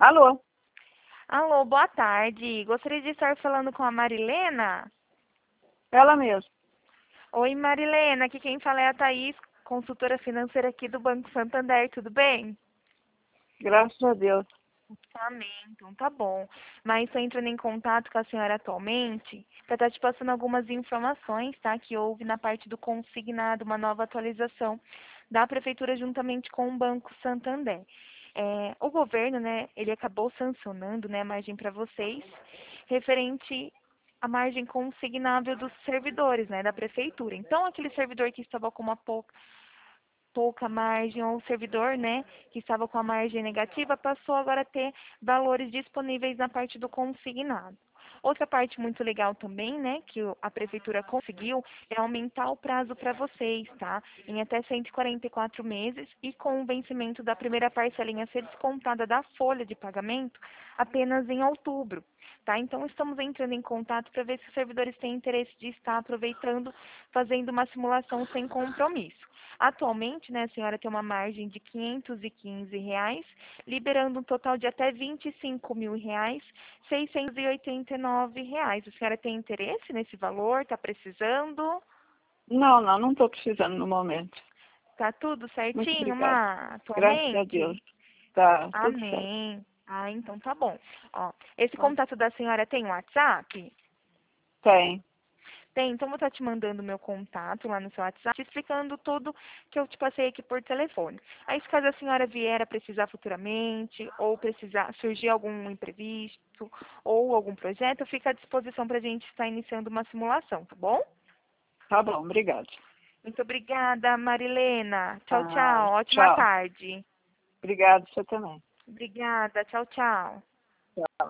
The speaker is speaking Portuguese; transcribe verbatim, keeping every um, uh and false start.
Alô? Alô, boa tarde. Gostaria de estar falando com a Marilena. Ela mesma. Oi, Marilena. Aqui quem fala é a Thaís, consultora financeira aqui do Banco Santander. Tudo bem? Graças a Deus. Amém. Então tá bom. Mas estou entrando em contato com a senhora atualmente para estar te passando algumas informações, tá? Que houve na parte do consignado, uma nova atualização da Prefeitura juntamente com o Banco Santander. É, o governo, né, ele acabou sancionando, né, a margem para vocês, referente à margem consignável dos servidores, né, da Prefeitura. Então, aquele servidor que estava com uma pouca pouca margem, ou o servidor, né, que estava com a margem negativa, passou agora a ter valores disponíveis na parte do consignado. Outra parte muito legal também, né, que o- a prefeitura conseguiu, é aumentar o prazo para vocês, tá? Em até cento e quarenta e quatro meses e com o vencimento da primeira parcelinha ser descontada da folha de pagamento apenas em outubro, tá? Então estamos entrando em contato para ver se os servidores têm interesse de estar aproveitando, fazendo uma simulação sem compromisso. Atualmente, né, a senhora tem uma margem de quinhentos e quinze reais, liberando um total de até vinte e cinco mil reais, seiscentos e oitenta e nove reais. A senhora tem interesse nesse valor? Está precisando? Não, não, não estou precisando no momento. Tá tudo Muito certinho, obrigada. Má, Graças a Deus. atualmente? Tá, tudo certo. Amém. Ah, então tá bom. Ó, esse Tá. contato da senhora tem WhatsApp? Tem. Tem, então vou estar te mandando o meu contato lá no seu WhatsApp, te explicando tudo que eu te passei aqui por telefone. Aí, se caso a senhora vier a precisar futuramente, ou precisar surgir algum imprevisto, ou algum projeto, fica à disposição para a gente estar iniciando uma simulação, tá bom? Tá bom, obrigado. Muito obrigada, Marilena. Tchau, Ah, tchau. Ótima tchau. tarde. Obrigado, você também. Obrigada. Tchau, tchau. Tchau.